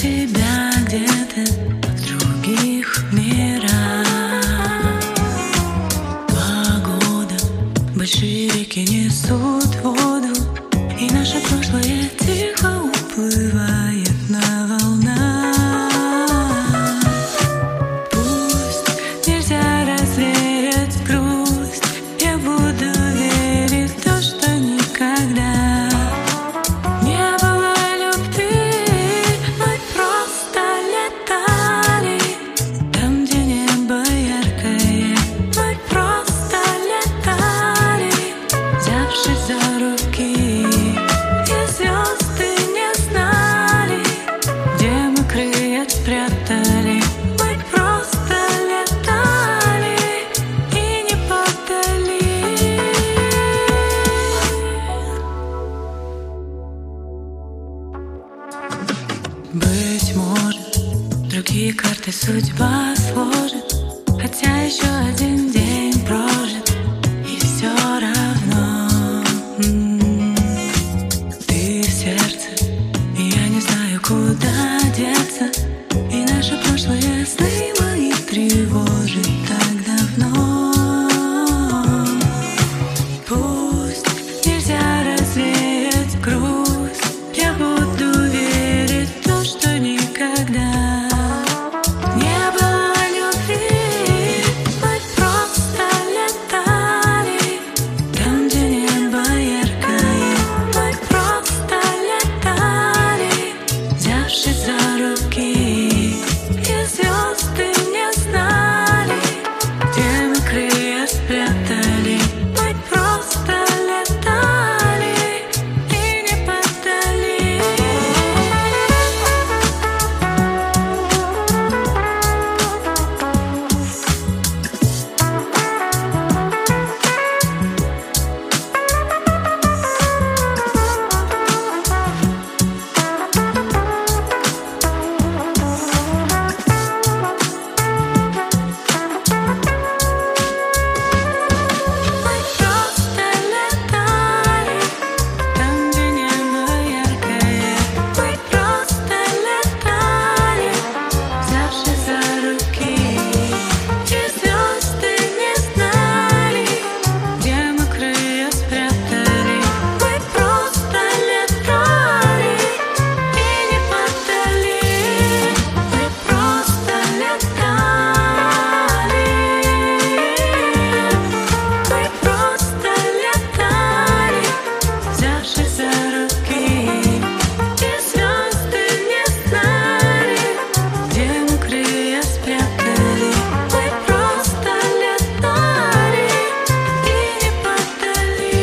тебя где-то в других мирах. 2 года большие реки несут воду, и наше прошлое тихо уплывает на волнах. Пусть нельзя развеять грусть, я буду верить в то, что никогда не было любви. Мы просто летали там, где небо яркое. Мы просто летали, взявшись за руки. И звезды не знали, где мы крылья спрятали. Мы просто летали и не падали. Быть может, другие карты судьба сложит, хотя еще один день прожит, и все равно ты в сердце, и я не знаю, куда деться. И наше прошлое сны мои тревожит так давно. Пусть нельзя развеять грусть, я буду верить в то, что никогда не было любви. Мы просто летали там, где небо яркое. Мы просто летали, взявшись за руки. И звезды не знали, где мы крылья спрятали. Мы просто летали и не падали. Мы просто летали там, где небо яркое. Мы просто летали, взявшись за руки. И звезды не знали, где мы крылья спрятали. Мы просто летали и не падали. Мы просто летали. Мы просто летали, взявшись за руки. И звезды не знали, где мы крылья спрятали. Мы просто летали и не падали.